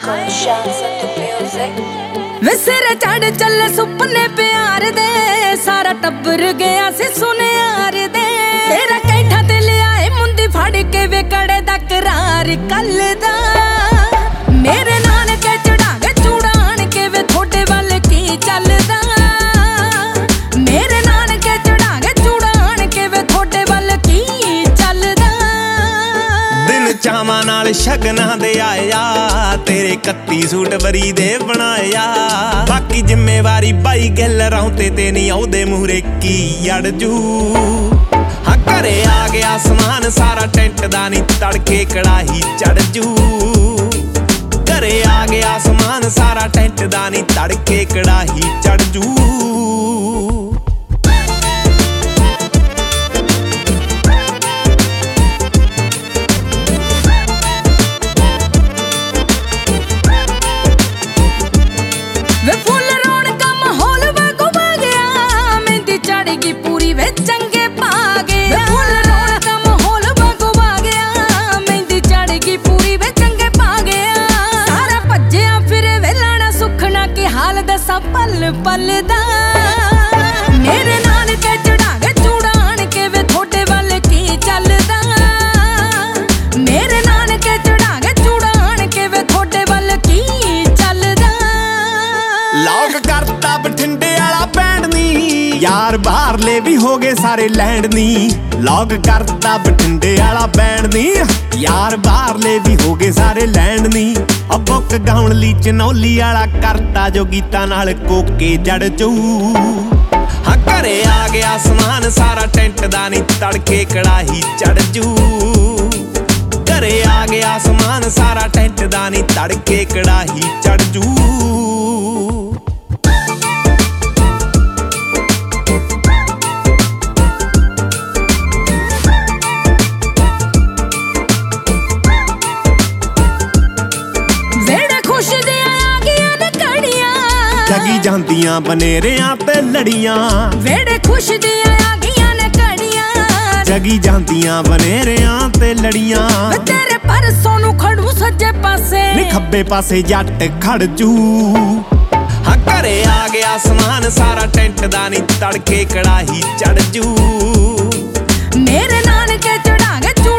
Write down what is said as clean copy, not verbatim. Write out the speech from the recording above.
वे सिर चढ़ चले सुपने प्यार दे, सारा टब्बर गया सी सुनियार दे। तेरा कैठा ते ले आए मुंदी फड़ के वे कड़े दा करार कल दा। मेरे नानके चढ़ागे चूड़ान के वे थोड़े वाल की चलदा। मेरे नानके चढ़ागे चूड़ान के वे थोड़े वाल की चलदा। दिन चावां नाल शगना दे आया, तेरे 31 सूट बरी दे बनाया। बाकी जिम्मेवारी बाई गल रौते ते नहीं आउदे मूहरे की अड़जू। हाँ घरे आ गया समान सारा टेंट दा नी तड़के कड़ाही चढ़ जू। घरे आ गया समान सारा टेंट दा नी तड़के कड़ाही चढ़ जू। वे फुल रोड का माहौल बगुबा गया, मेहंदी चढ़ेगी पूरी वे चंगे पा गया। फुल रोड का माहौल बगुबा गया, मेहंदी चढ़ेगी पूरी वे चंगे पा गया। सारा भज्जिया फिर वे लाना सुखना की हाल दसा पल पल दा। मेरे नानके चढ़ागे चूड़ान के वे थोड़े वाल की चलदा। मेरे नानके चढ़ागे चूड़ान के वे थोड़े वाल की चलदा। लॉक करता बठिंडे वाला बैंड नी, यार बाहरले भी हो गए सारे लैंड नी। लॉक करता बठिंडे वाला बैंड नी, यार बाहरले भी हो गए सारे लैंड नी। अब बुक गाउन ली चनौली वाला करता जो गीतां नाल कोके जड़ जू। हाँ घरे आ गया समान सारा टेंट दा नी तड़के कड़ाही चढ़ जू। घरे आ गया समान सारा टेंट दा नी तड़के कड़ाही चढ़ जू। जगी जांदियां बनेरियां ते लड़ियां, वेड़े खुश दियां आ गईयां ने कड़ियां। जगी जांदियां बनेरियां ते लड़ियां, तेरे परसों नू खड़ू सज्जे पासे नी खब्बे पासे जट खड़ जू। हाँ घरे आ गया समान सारा टेंट दा नी तड़के कड़ाही चढ़ जू। मेरे नानके चढ़ागे